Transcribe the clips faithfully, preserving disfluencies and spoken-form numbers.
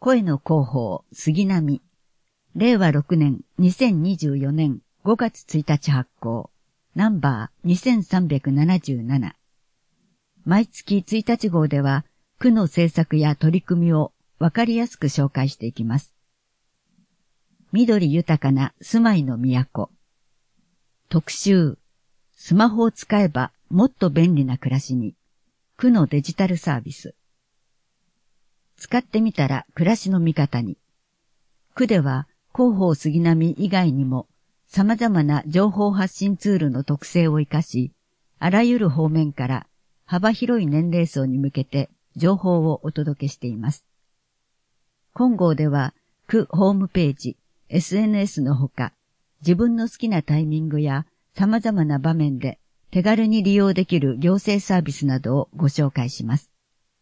声の広報杉並。れいわろくねんにせんにじゅうよねんごがつついたち発行。ナンバーにせんさんびゃくななじゅうなな。毎月ついたち号では、区の政策や取り組みをわかりやすく紹介していきます。緑豊かな住まいの都。特集。スマホを使えばもっと便利な暮らしに。区のデジタルサービス。使ってみたら暮らしの味方に。区では広報杉並以外にも様々な情報発信ツールの特性を生かし、あらゆる方面から幅広い年齢層に向けて情報をお届けしています。今号では区ホームページ、エスエヌエス のほか、自分の好きなタイミングや様々な場面で手軽に利用できる行政サービスなどをご紹介します。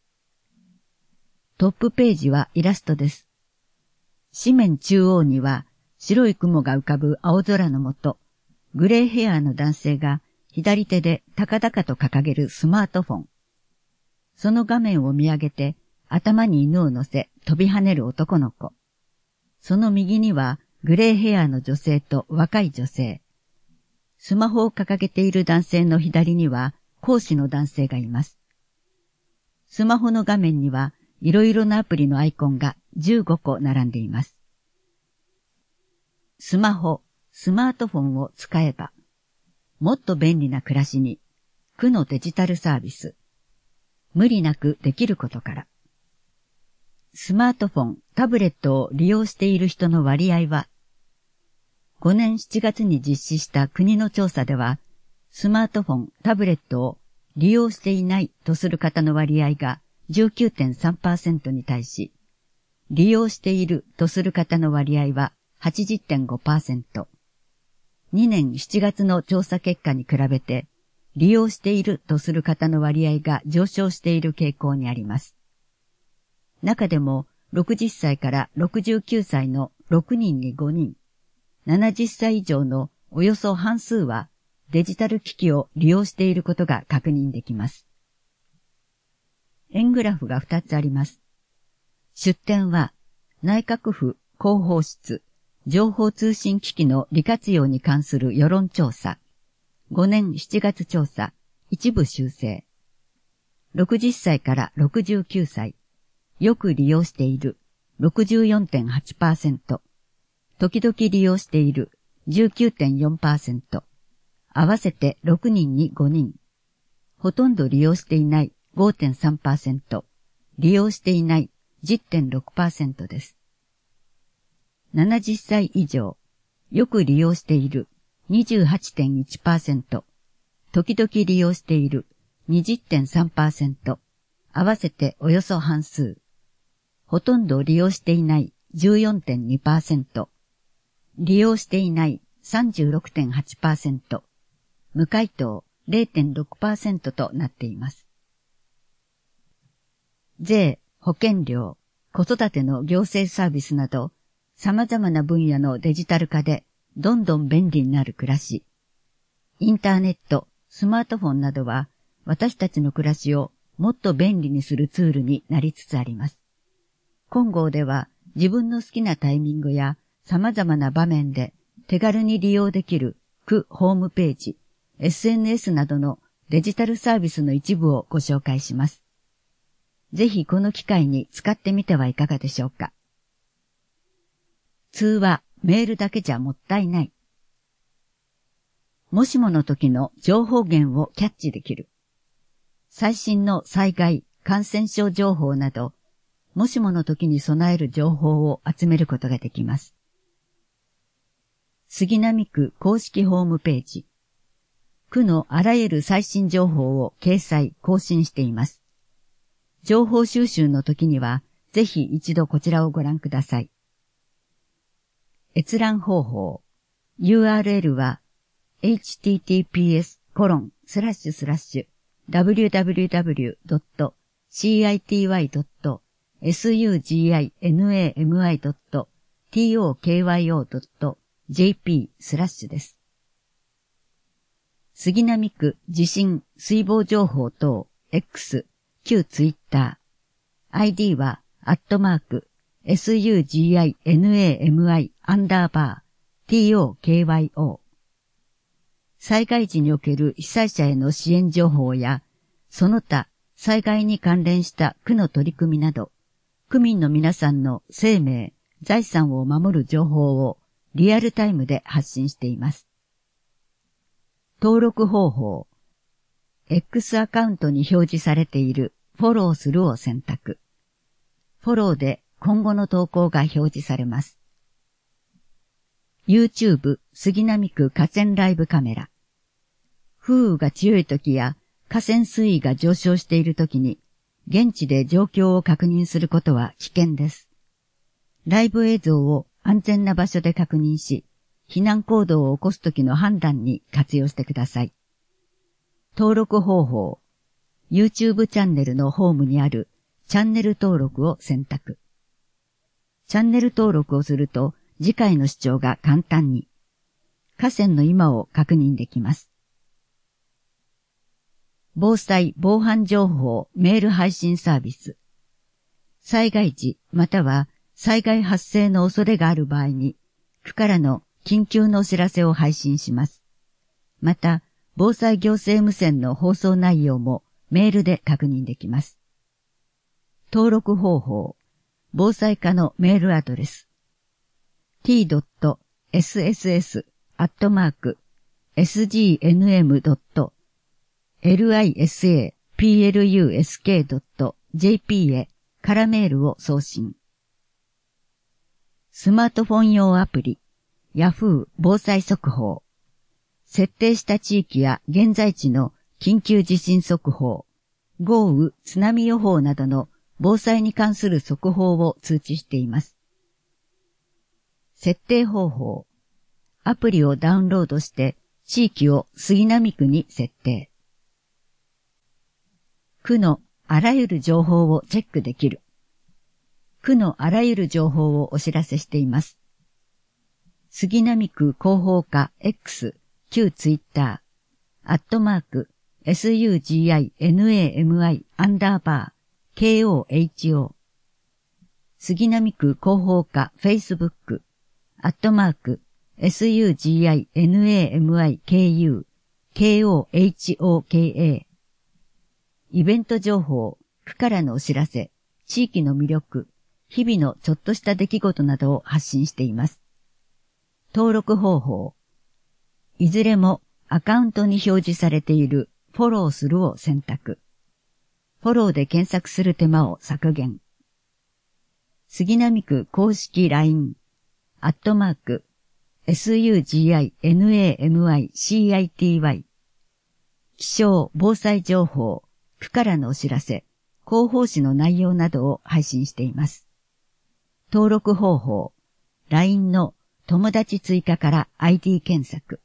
トップページはイラストです。紙面中央には白い雲が浮かぶ青空の下、グレーヘアの男性が左手で高々と掲げるスマートフォン。その画面を見上げて頭に犬を乗せ飛び跳ねる男の子。その右にはグレーヘアの女性と若い女性。スマホを掲げている男性の左には講師の男性がいます。スマホの画面にはいろいろなアプリのアイコンがじゅうごこ並んでいます。スマホ、スマートフォンを使えば、もっと便利な暮らしに、区のデジタルサービス。無理なくできることから。スマートフォン、タブレットを利用している人の割合は、ごねんしちがつに実施した国の調査では、スマートフォン、タブレットを利用していないとする方の割合が じゅうきゅうてんさんパーセント に対し、利用しているとする方の割合は はちじゅってんごパーセント。にねんしちがつの調査結果に比べて、利用しているとする方の割合が上昇している傾向にあります。中でもろくじゅっさいからろくじゅうきゅうさいのろくにんにごにん、ななじゅっさい以上のおよそ半数はデジタル機器を利用していることが確認できます。円グラフがふたつあります。出典は内閣府広報室情報通信機器の利活用に関する世論調査、ごねんしちがつ調査、一部修正。ろくじゅっさいからろくじゅうきゅうさい、よく利用している ろくじゅうよんてんはちパーセント、時々利用している じゅうきゅうてんよんパーセント、合わせてろくにんにごにん、ほとんど利用していない ごてんさんパーセント、利用していない じゅってんろくパーセント です。ななじゅっさい以上、よく利用している にじゅうはちてんいちパーセント、時々利用している にじゅってんさんパーセント、合わせておよそ半数、ほとんど利用していない じゅうよんてんにパーセント、利用していない さんじゅうろくてんはちパーセント、無回答 れいてんろくパーセント となっています。税、保険料、子育ての行政サービスなど、様々な分野のデジタル化でどんどん便利になる暮らし。インターネット、スマートフォンなどは私たちの暮らしをもっと便利にするツールになりつつあります。今号では自分の好きなタイミングや様々な場面で手軽に利用できる区ホームページ、エスエヌエス などのデジタルサービスの一部をご紹介します。ぜひこの機会に使ってみてはいかがでしょうか。通話、メールだけじゃもったいない。もしもの時の情報源をキャッチできる。最新の災害、感染症情報など、もしもの時に備える情報を集めることができます。杉並区公式ホームページ。区のあらゆる最新情報を掲載、更新しています。情報収集の時には、ぜひ一度こちらをご覧ください。閲覧方法。ユーアールエル は エイチティーティーピーエスコロンスラッシュスラッシュダブリューダブリューダブリュードットシーアイティーワイドットエスユージーアイエヌエーエムアイドットティーオーケーワイオードットジェーピースラッシュです。杉並区地震水防情報等 X、旧ツイッター。アイディー はアットマーク suginami アンダーバー tokyo。災害時における被災者への支援情報や、その他災害に関連した区の取り組みなど、区民の皆さんの生命、財産を守る情報をリアルタイムで発信しています。登録方法。X アカウントに表示されているフォローするを選択。フォローで今後の投稿が表示されます。YouTube 杉並区河川ライブカメラ。風雨が強い時や河川水位が上昇している時に現地で状況を確認することは危険です。ライブ映像を安全な場所で確認し、避難行動を起こす時の判断に活用してください。登録方法。YouTube チャンネルのホームにあるチャンネル登録を選択。チャンネル登録をすると次回の視聴が簡単に。河川の今を確認できます。防災・防犯情報メール配信サービス。災害時または災害発生の恐れがある場合に、区からの緊急のお知らせを配信します。また、防災行政無線の放送内容もメールで確認できます。登録方法。防災課のメールアドレス。ティードットエスエスエス アットマーク エスジーエヌエム ドット リサプルスク ドット ジェーピー へからメールを送信。スマートフォン用アプリ、Yahoo 防災速報。設定した地域や現在地の緊急地震速報、豪雨、津波予報などの防災に関する速報を通知しています。設定方法。アプリをダウンロードして地域を杉並区に設定。区のあらゆる情報をチェックできる。区のあらゆる情報をお知らせしています。杉並区広報課 X、旧ツイッター、アットマーク、suginami アンダーバー、koho。杉並区広報課 Facebook、アットマーク、suginamiku、kohoka。イベント情報、区からのお知らせ、地域の魅力、日々のちょっとした出来事などを発信しています。登録方法。いずれもアカウントに表示されているフォローするを選択。フォローで検索する手間を削減。杉並区公式 ライン、アットマーク、suginamicity。気象・防災情報、区からのお知らせ、広報誌の内容などを配信しています。登録方法、ライン の友達追加から アイディー 検索。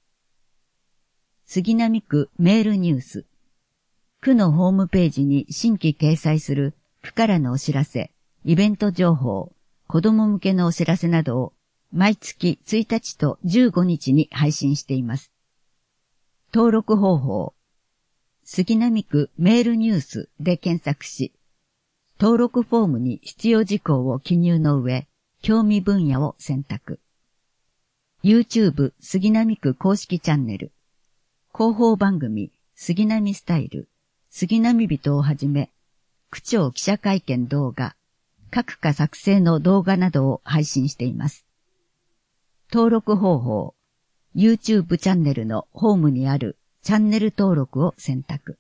杉並区メールニュース。区のホームページに新規掲載する区からのお知らせ、イベント情報、子供向けのお知らせなどを毎月ついたちとじゅうごにちに配信しています。登録方法。杉並区メールニュースで検索し、登録フォームに必要事項を記入の上、興味分野を選択。YouTube 杉並区公式チャンネル。広報番組杉並スタイル、杉並人をはじめ、区長記者会見動画、各課作成の動画などを配信しています。登録方法。YouTube チャンネルのホームにあるチャンネル登録を選択。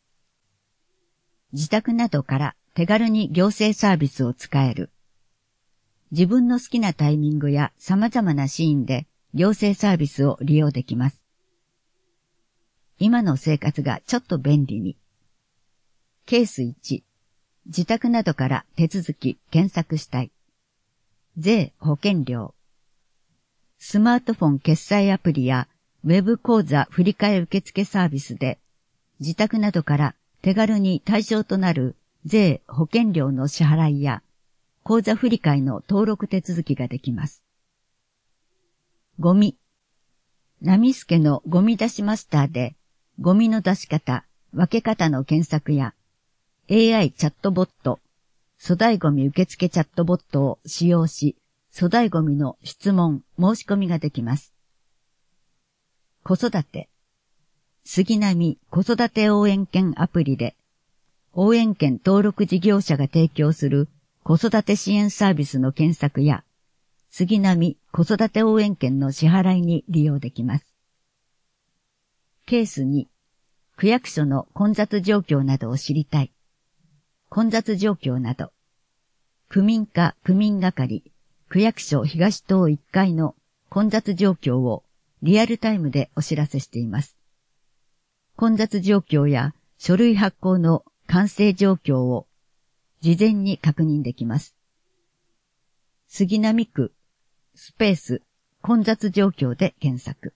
自宅などから手軽に行政サービスを使える。自分の好きなタイミングや様々なシーンで行政サービスを利用できます。今の生活がちょっと便利に。ケースいち、自宅などから手続き検索したい。税・保険料。スマートフォン決済アプリやウェブ口座振替受付サービスで自宅などから手軽に対象となる税・保険料の支払いや口座振替の登録手続きができます。ゴミ。ナミスケのゴミ出しマスターでゴミの出し方、分け方の検索や エーアイ チャットボット、 粗大ゴミ受付チャットボットを使用し、粗大ゴミの質問、申し込みができます。子育て。杉並子育て応援券アプリで、応援券登録事業者が提供する子育て支援サービスの検索や、杉並子育て応援券の支払いに利用できます。ケースに、区役所の混雑状況などを知りたい。混雑状況など。区民課区民係、区役所東棟いっかいの混雑状況をリアルタイムでお知らせしています。混雑状況や書類発行の完成状況を事前に確認できます。杉並区スペース混雑状況で検索。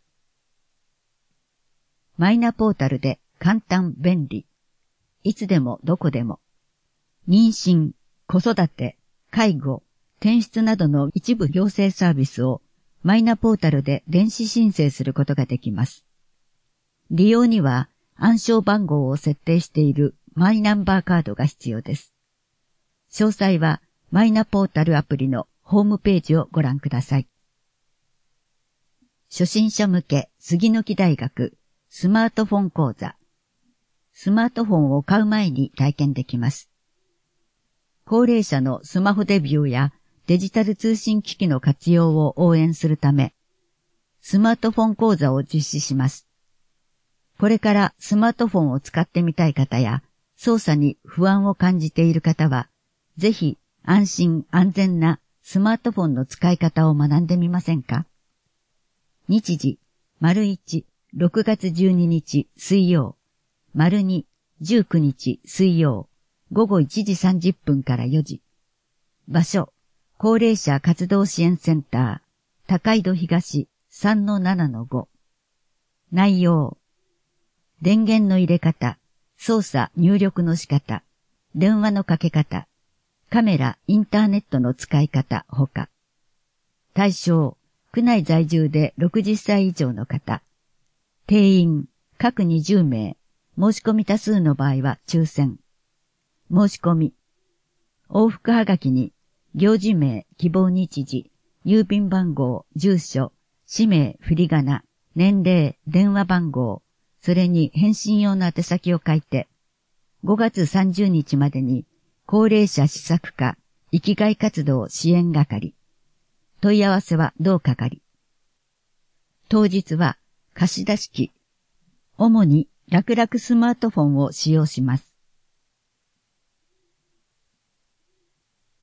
マイナポータルで簡単便利。いつでもどこでも。妊娠、子育て、介護、転出などの一部行政サービスをマイナポータルで電子申請することができます。利用には暗証番号を設定しているマイナンバーカードが必要です。詳細はマイナポータルアプリのホームページをご覧ください。初心者向け杉の木大学スマートフォン講座。スマートフォンを買う前に体験できます。高齢者のスマホデビューやデジタル通信機器の活用を応援するため、スマートフォン講座を実施します。これからスマートフォンを使ってみたい方や、操作に不安を感じている方は、ぜひ安心安全なスマートフォンの使い方を学んでみませんか？日時、丸一、ろくがつじゅうににち水曜、丸二、じゅうくにち水曜、午後いちじさんじゅっぷんからよじ。場所、高齢者活動支援センター、高井戸東 さんのななのご。内容、電源の入れ方、操作入力の仕方、電話のかけ方、カメラ、インターネットの使い方ほか。対象、区内在住でろくじゅっさい以上の方。定員、各にじゅうめい。申し込み多数の場合は抽選。申し込み。往復はがきに、行事名、希望日時、郵便番号、住所、氏名、振り仮名、年齢、電話番号、それに返信用の宛先を書いて、ごがつさんじゅうにちまでに、高齢者施策課、生きがい活動支援係。問い合わせは同係。当日は貸し出し機。主に楽々スマートフォンを使用します。